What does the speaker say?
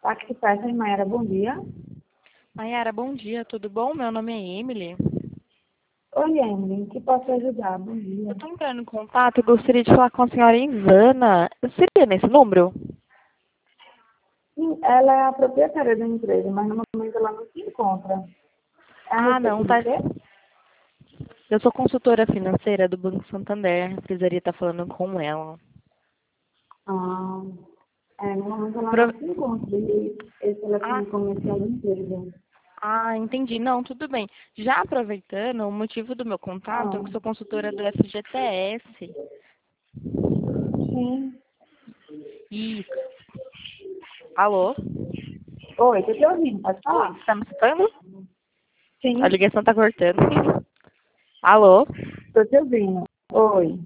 Aqui Fashion, Mayara, bom dia. Mayara, bom dia, tudo bom? Meu nome é Emily. Oi, Emily, que posso ajudar? Bom dia. Eu estou entrando em contato e gostaria de falar com a senhora Ivana. Seria nesse número? Sim, ela é a proprietária da empresa, mas no momento ela não se encontra. É a respeito Não, de tá. quê? Eu sou consultora financeira do Banco Santander. Precisaria estar falando com ela. Ah, no momento ela Pro- não se encontra. E esse Ah, telefone comercial da empresa. entendi. Não, tudo bem. Já aproveitando, o motivo do meu contato é Ah, que sou consultora do FGTS. sim. E... Alô? Oi, tô te ouvindo, pode Oi, falar? você tá me escutando? A Sim, ligação tá cortando. Alô? tô te ouvindo. Oi.